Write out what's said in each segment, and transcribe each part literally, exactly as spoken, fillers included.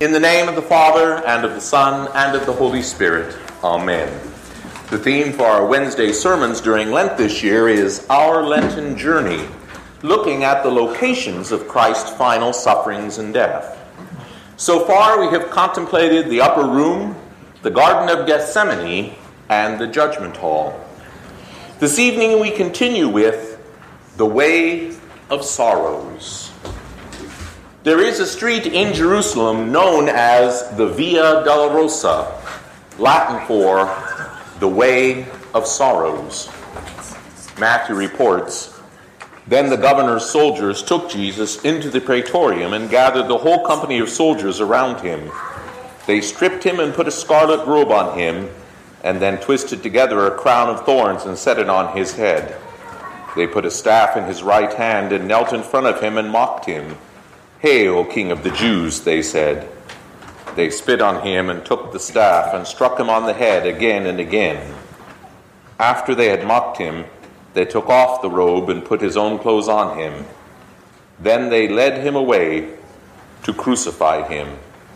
In the name of the Father, and of the Son, and of the Holy Spirit. Amen. The theme for our Wednesday sermons during Lent this year is Our Lenten Journey, looking at the locations of Christ's final sufferings and death. So far, we have contemplated the upper room, the Garden of Gethsemane, and the Judgment Hall. This evening, we continue with the Way of Sorrows. There is a street in Jerusalem known as the Via Dolorosa, Latin for the Way of Sorrows. Matthew reports, "Then the governor's soldiers took Jesus into the praetorium and gathered the whole company of soldiers around him. They stripped him and put a scarlet robe on him, and then twisted together a crown of thorns and set it on his head. They put a staff in his right hand and knelt in front of him and mocked him. 'Hail, King of the Jews,' they said. They spit on him and took the staff and struck him on the head again and again. After they had mocked him, they took off the robe and put his own clothes on him. Then they led him away to crucify him.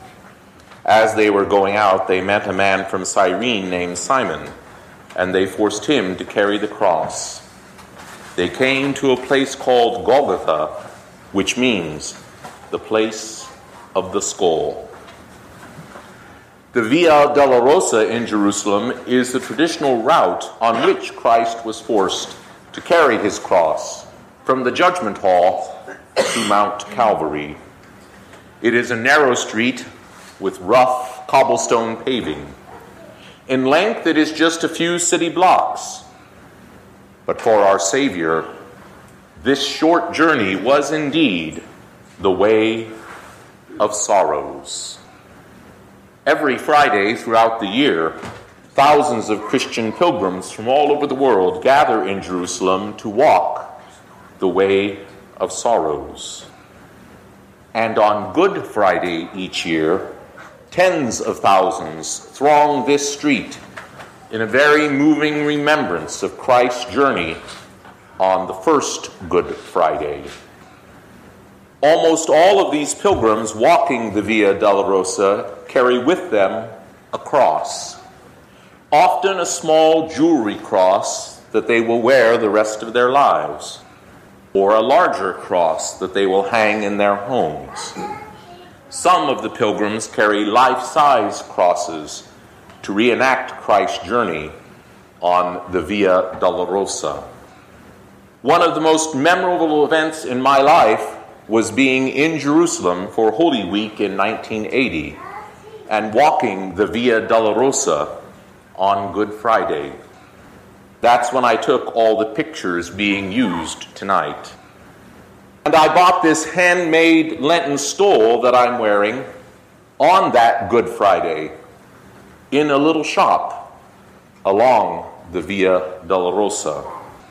As they were going out, they met a man from Cyrene named Simon, and they forced him to carry the cross. They came to a place called Golgotha, which means the place of the skull." The Via Dolorosa in Jerusalem is the traditional route on which Christ was forced to carry his cross from the Judgment Hall to Mount Calvary. It is a narrow street with rough cobblestone paving. In length, it is just a few city blocks. But for our Savior, this short journey was indeed the way of sorrows. Every Friday throughout the year, thousands of Christian pilgrims from all over the world gather in Jerusalem to walk the way of sorrows. And on Good Friday each year, tens of thousands throng this street in a very moving remembrance of Christ's journey on the first Good Friday. Almost all of these pilgrims walking the Via Dolorosa carry with them a cross, often a small jewelry cross that they will wear the rest of their lives, or a larger cross that they will hang in their homes. Some of the pilgrims carry life-size crosses to reenact Christ's journey on the Via Dolorosa. One of the most memorable events in my life was being in Jerusalem for Holy Week in nineteen eighty and walking the Via Dolorosa on Good Friday. That's when I took all the pictures being used tonight. And I bought this handmade Lenten stole that I'm wearing on that Good Friday in a little shop along the Via Dolorosa.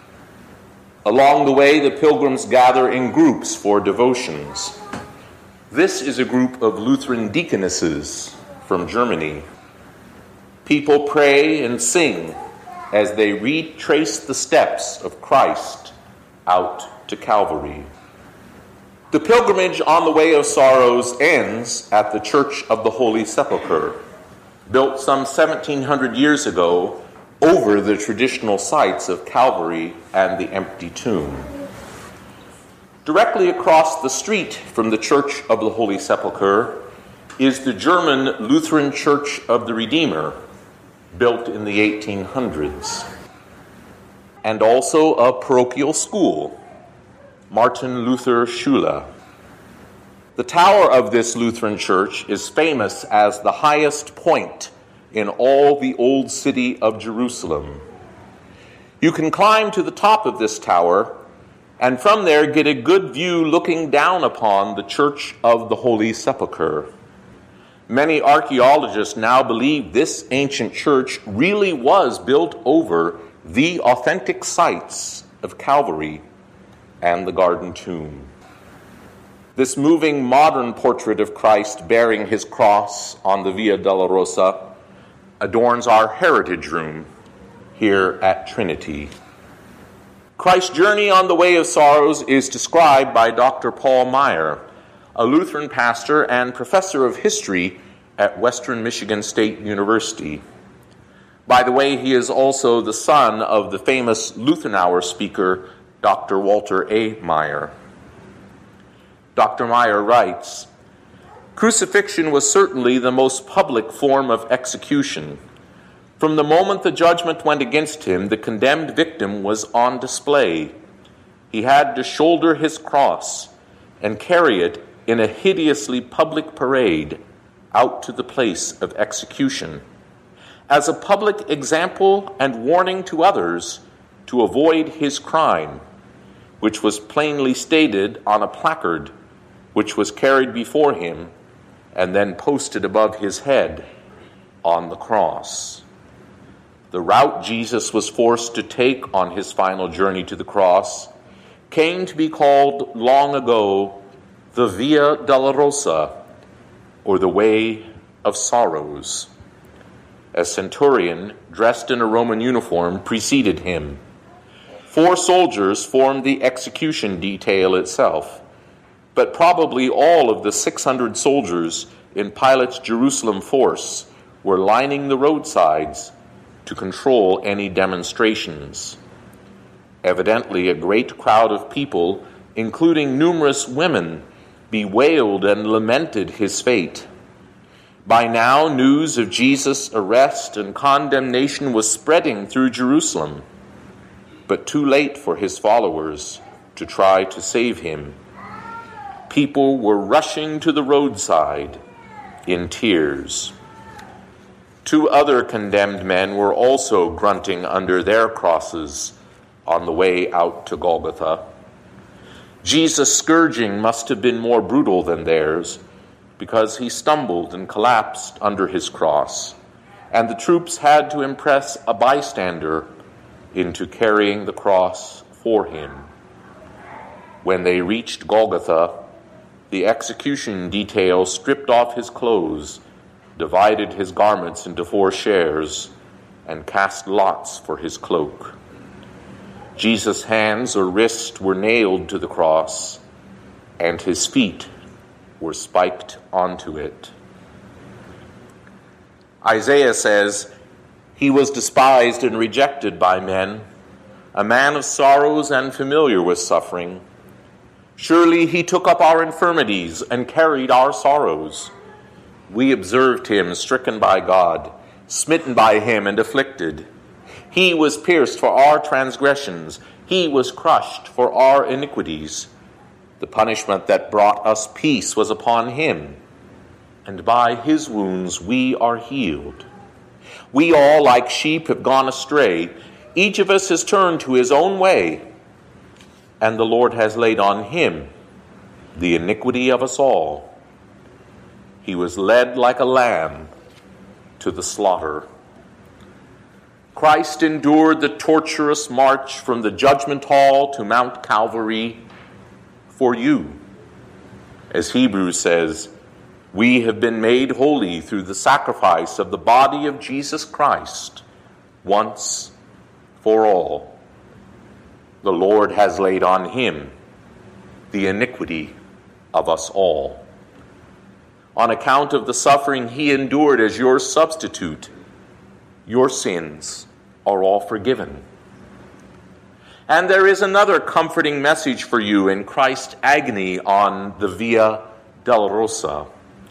Along the way, the pilgrims gather in groups for devotions. This is a group of Lutheran deaconesses from Germany. People pray and sing as they retrace the steps of Christ out to Calvary. The pilgrimage on the Way of Sorrows ends at the Church of the Holy Sepulchre, built some seventeen hundred years ago over the traditional sites of Calvary and the empty tomb. Directly across the street from the Church of the Holy Sepulchre is the German Lutheran Church of the Redeemer, built in the eighteen hundreds, and also a parochial school, Martin Luther Schule. The tower of this Lutheran church is famous as the highest point in all the old city of Jerusalem. You can climb to the top of this tower and from there get a good view looking down upon the Church of the Holy Sepulchre. Many archaeologists now believe this ancient church really was built over the authentic sites of Calvary and the Garden Tomb. This moving modern portrait of Christ bearing his cross on the Via Dolorosa adorns our heritage room here at Trinity. Christ's journey on the Way of Sorrows is described by Doctor Paul Meyer a Lutheran pastor and professor of history at Western Michigan State University. By the way, he is also the son of the famous Lutheran Hour speaker, Doctor Walter A. Maier. Doctor Maier writes, "Crucifixion was certainly the most public form of execution. From the moment the judgment went against him, the condemned victim was on display. He had to shoulder his cross and carry it in a hideously public parade out to the place of execution, as a public example and warning to others to avoid his crime, which was plainly stated on a placard which was carried before him and then posted above his head on the cross. The route Jesus was forced to take on his final journey to the cross came to be called long ago the Via Dolorosa, or the Way of Sorrows. A centurion, dressed in a Roman uniform, preceded him. Four soldiers formed the execution detail itself, but probably all of the six hundred soldiers in Pilate's Jerusalem force were lining the roadsides to control any demonstrations. Evidently, a great crowd of people, including numerous women, bewailed and lamented his fate. By now, news of Jesus' arrest and condemnation was spreading through Jerusalem, but too late for his followers to try to save him. People were rushing to the roadside in tears. Two other condemned men were also grunting under their crosses on the way out to Golgotha. Jesus' scourging must have been more brutal than theirs, because he stumbled and collapsed under his cross, and the troops had to impress a bystander into carrying the cross for him. When they reached Golgotha, the execution detail stripped off his clothes, divided his garments into four shares, and cast lots for his cloak. Jesus' hands or wrists were nailed to the cross, and his feet were spiked onto it. Isaiah says, "He was despised and rejected by men, a man of sorrows and familiar with suffering. Surely he took up our infirmities and carried our sorrows. We observed him stricken by God, smitten by him and afflicted. He was pierced for our transgressions. He was crushed for our iniquities. The punishment that brought us peace was upon him, and by his wounds we are healed. We all, like sheep, have gone astray. Each of us has turned to his own way, and the Lord has laid on him the iniquity of us all. He was led like a lamb to the slaughter." Christ endured the torturous march from the judgment hall to Mount Calvary for you. As Hebrews says, we have been made holy through the sacrifice of the body of Jesus Christ once for all. The Lord has laid on him the iniquity of us all. On account of the suffering he endured as your substitute, your sins are all forgiven. And there is another comforting message for you in Christ's agony on the Via Dolorosa.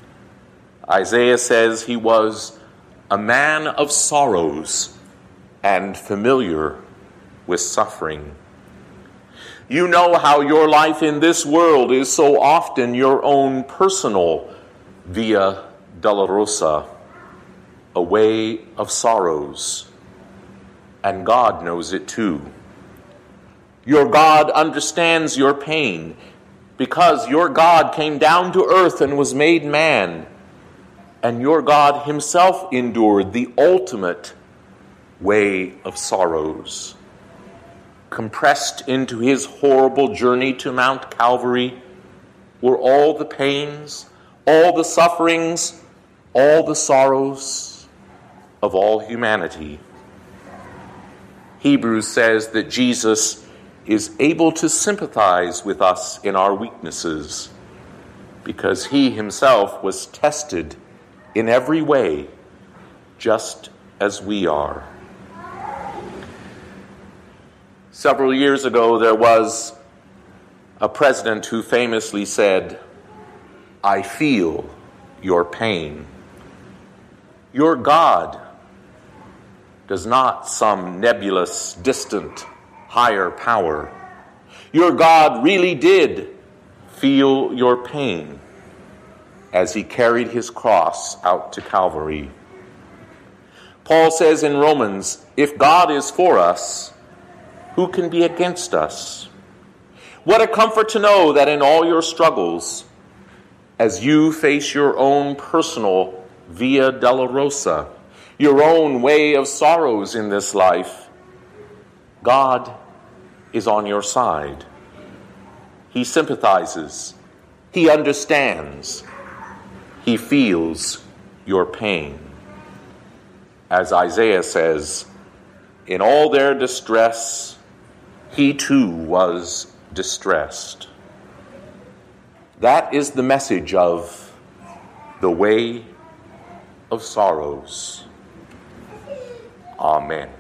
Isaiah says he was a man of sorrows and familiar with suffering. You know how your life in this world is so often your own personal Via Dolorosa, a way of sorrows. And God knows it too. Your God understands your pain because your God came down to earth and was made man. And your God himself endured the ultimate way of sorrows. Compressed into his horrible journey to Mount Calvary were all the pains, all the sufferings, all the sorrows of all humanity. Hebrews says that Jesus is able to sympathize with us in our weaknesses. because he himself was tested in every way, just as we are. Several years ago, there was a president who famously said, "I feel your pain." Your God does not some nebulous, distant, higher power. Your God really did feel your pain as he carried his cross out to Calvary. Paul says in Romans, if God is for us, who can be against us? What a comfort to know that in all your struggles, as you face your own personal Via Dolorosa, your own way of sorrows in this life, God is on your side. He sympathizes. He understands. He feels your pain. As Isaiah says, in all their distress, he too was distressed. That is the message of the way of sorrows. Amen.